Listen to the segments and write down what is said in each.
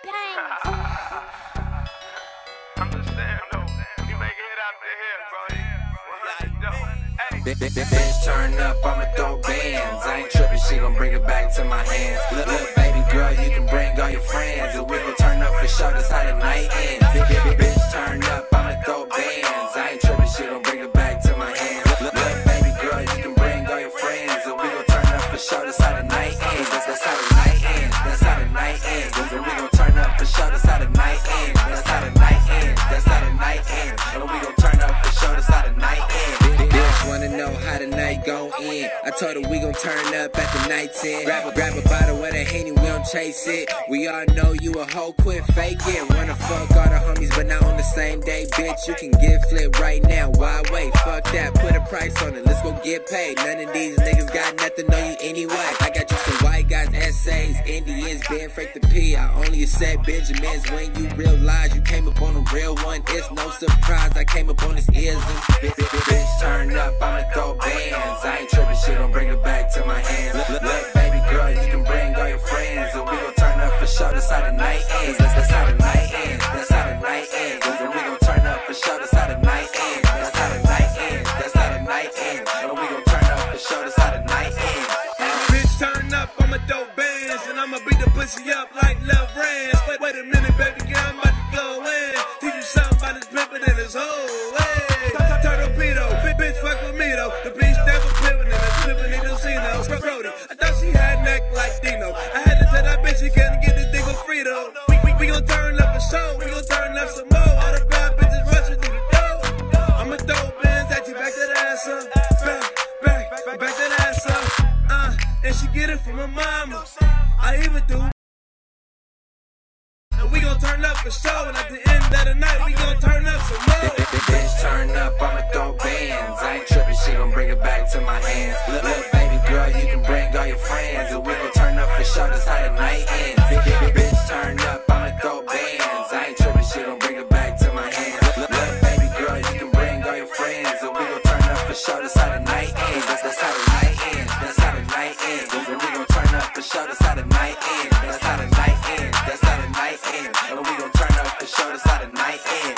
I'm just saying, though, you make it out there, bro. Bitch turn up, I'ma throw bands. I ain't tripping, she gon' bring it back to my hands. Look, baby girl, you can bring all your friends, and we gon' turn up for sure, that's how the night ends. Bitch turn up, I'ma throw bands. I ain't tripping, she gon' bring it back to my hands. Look, baby girl, you can bring all your friends, and we gon' turn up for sure, that's how the night ends. That's how the night ends, that's how the night ends. And we gon' turn up for sure, that's how the night ends. That's how the night ends, that's how the night ends. And we gon' turn up for sure, that's how the night ends. Bitch wanna know how the night gon' end. I told her we gon' turn up at the night 10. Grab a bottle of that Henny, we don't chase it. We all know you a hoe, quit faking. Wanna fuck all the homies, but not on the same day. Bitch, you can get flipped right now. Why wait? Fuck that, put a price on it, let's go get paid. None of these niggas got nothing on you anyway. I got you some white guys, essays, Indians, being fake the P. I only accept Benjamins when you realize you came up on a real one. It's no surprise I came up on this ism. Bitch turn up, I'ma throw bands. I ain't tripping, she gon' bring it back to my hands. Look, baby girl, you can bring all your friends, and we gon' turn up for sure, that's how the night ends. That's how the night ends, that's how the night ends. And we gon' turn up for sure, that's how the night ends. That's how the night ends, that's how the night ends. And we gon' turn up for sure, that's how the night ends. Bitch turn up, I'ma throw bands, and I'ma beat the pussy up like Love Rands. Wait a minute, baby girl, I'm about to go in. Teach you something about this pimpin' and this hoe. Hey, torpedo, bitch fuck with me though. The beach never pimpin' and it's pimpin' in Lucino. Brody, I thought she had neck like Dino. I had to tell that bitch she can't get this thing for free though. We gon' turn up a show, we gon' turn up some more. All the bad bitches rushing through the door. I'ma throw bands at you, back that ass up. Back that ass up. And she get it from her mama. I even do. And we gon' turn up for show, and at the end of the night, we gon' turn up some more. Bitch turn up, I'ma throw bands. I ain't tripping, she gon' bring it back to my hands. Look, baby girl, you can bring all your friends, and we gon' turn up for sure, that's how the night ends. Bitch turn up, I'ma throw bands. I ain't tripping, she gon' bring it back to my hands. Look, baby girl, you can bring all your friends, and we gon' turn up for sure, that's how the night ends. That's how the night ends, that's how the night ends. And we gon' turn up for sure, that's how the night ends. That's how the night ends, that's how the night ends. And we gon' turn up for sure, that's how the night ends.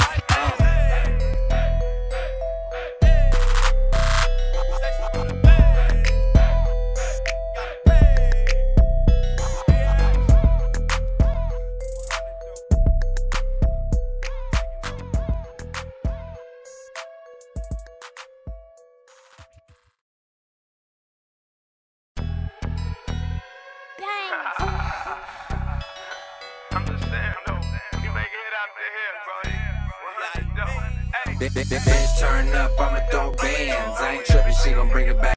I'm just saying, though, you make it out there, bro. Bitch turn up, I'ma throw bands. I ain't tripping, she gon' bring it back.